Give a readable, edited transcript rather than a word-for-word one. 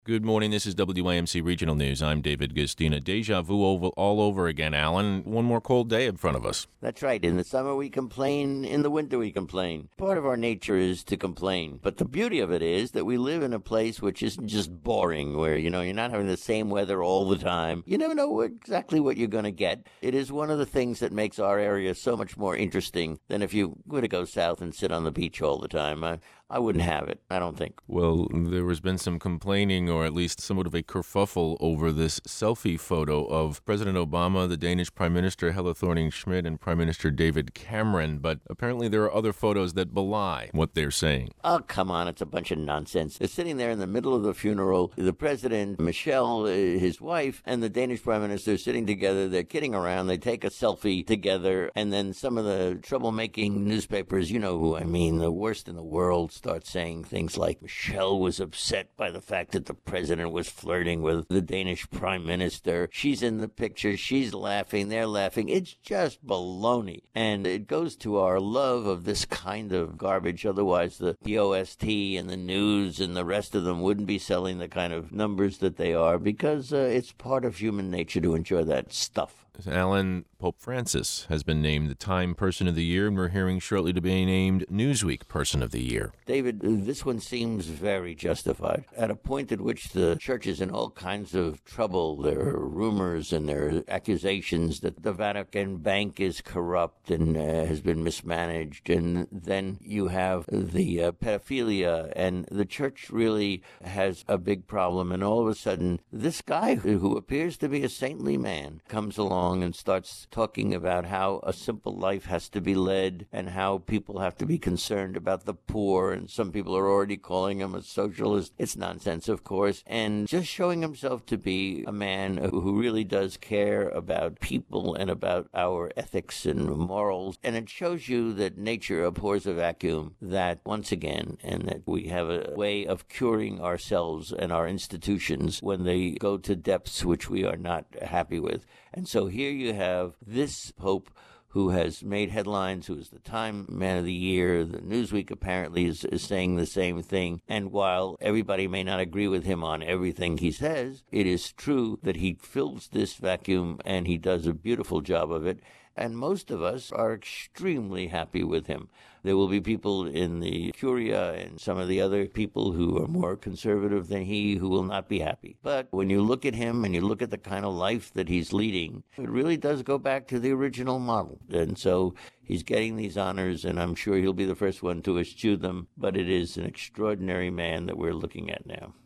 Good morning. This is WAMC Regional News. I'm David Gustina. Deja vu all over again, Alan. One more cold day in front of us. That's right. In the summer we complain, in the winter we complain. Part of our nature is to complain. But the beauty of it is that we live in a place which isn't just boring, where, you're not having the same weather all the time. You never know exactly what you're going to get. It is one of the things that makes our area so much more interesting than if you were to go south and sit on the beach all the time. I wouldn't have it, I don't think. Well, there has been some complaining, or at least somewhat of a kerfuffle, over this selfie photo of President Obama, the Danish Prime Minister Helle Thorning-Schmidt, and Prime Minister David Cameron. But apparently there are other photos that belie what they're saying. Oh, come on, it's a bunch of nonsense. They're sitting there in the middle of the funeral. The president, Michelle, his wife, and the Danish Prime Minister sitting together. They're kidding around. They take a selfie together. And then some of the troublemaking newspapers, you know who I mean, the worst in the world, start saying things like Michelle was upset by the fact that the president was flirting with the Danish prime minister. She's in the picture. She's laughing. They're laughing. It's just baloney. And it goes to our love of this kind of garbage. Otherwise, the OST and the news and the rest of them wouldn't be selling the kind of numbers that they are, because it's part of human nature to enjoy that stuff. Alan, Pope Francis has been named the Time Person of the Year, and we're hearing shortly to be named Newsweek Person of the Year. David, this one seems very justified. At a point at which the church is in all kinds of trouble, there are rumors and there are accusations that the Vatican Bank is corrupt and has been mismanaged, and then you have the pedophilia, and the church really has a big problem, and all of a sudden, this guy who appears to be a saintly man comes along and starts talking about how a simple life has to be led and how people have to be concerned about the poor, and some people are already calling him a socialist. It's nonsense, of course, and just showing himself to be a man who really does care about people and about our ethics and morals. And it shows you that nature abhors a vacuum, that once again, and that we have a way of curing ourselves and our institutions when they go to depths which we are not happy with. And so here you have this Pope who has made headlines, who is the Time Man of the Year. The Newsweek apparently is saying the same thing. And while everybody may not agree with him on everything he says, it is true that he fills this vacuum and he does a beautiful job of it. And most of us are extremely happy with him. There will be people in the Curia and some of the other people who are more conservative than he who will not be happy. But when you look at him and you look at the kind of life that he's leading, it really does go back to the original model. And so he's getting these honors, and I'm sure he'll be the first one to eschew them. But it is an extraordinary man that we're looking at now.